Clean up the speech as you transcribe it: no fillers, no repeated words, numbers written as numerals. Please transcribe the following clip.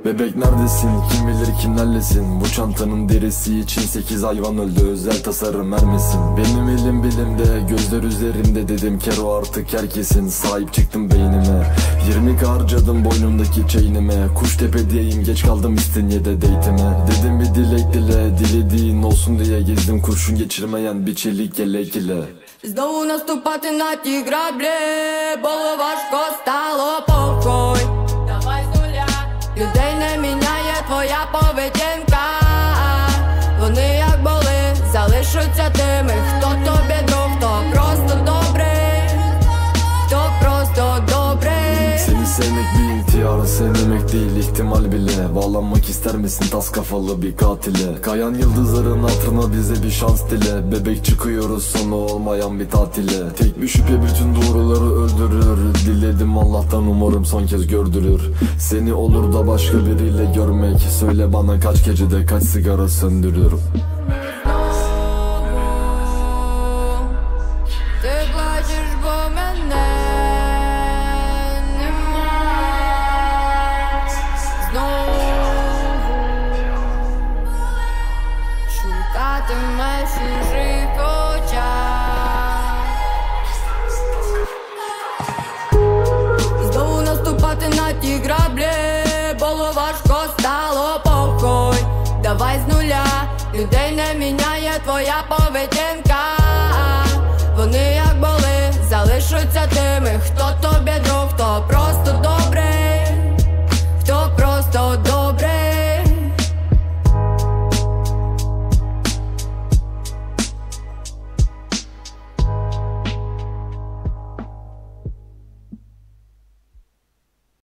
Bebek neredesin, kim bilir kimlerlesin. Bu çantanın derisi için 8 hayvan öldü, özel tasarım vermesin. Benim elim bilimde, gözler üzerimde, dedim kero artık herkesin. Sahip çıktım beynime, 20 harcadım boynumdaki chainime. Kuştepe'deyim, geç kaldım İstinye'de date'ime. Dedim bir dilek dile, dilediğin olsun diye gezdim kurşun geçirmeyen bir çelik yelek ile. Знову наступати на ті граблі, було важко, стало похуй. Давай з нуля. Людей не міняє твоя поведінка. Вони як були, залишаться тими, хто тобі друг, хто просто добрий, хто просто добрий. Seni sevmek bir ihtiyar, sevmemek değil ihtimal bile. Bağlanmak ister misin tas kafalı bir katile? Kayan yıldızların hatırına bize bir şans dile. Bebek çıkıyoruz sonu olmayan bir tatile. Tek bir şüphe bütün doğruları öldürür. Diledim Allah'tan umarım son kez gördürür. Seni olur da başka biriyle görmek. Söyle bana kaç gecede kaç sigara söndürür. Ти плачеш, бо мене нема. Знову шукатимеш у чужих очах. Знову наступати на ті граблі, було важко, стало похуй. Давай з нуля, людей не міняє твоя поведінка. Вони як були, залишаться тими, хто тобі друг, хто просто добрий.